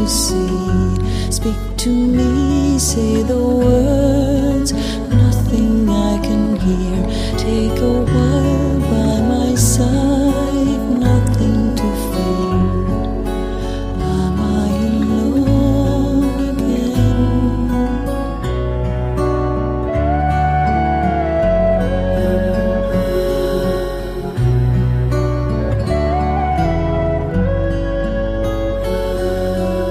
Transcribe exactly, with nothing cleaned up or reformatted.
to see. Speak to me, say the words, nothing I can hear. Take away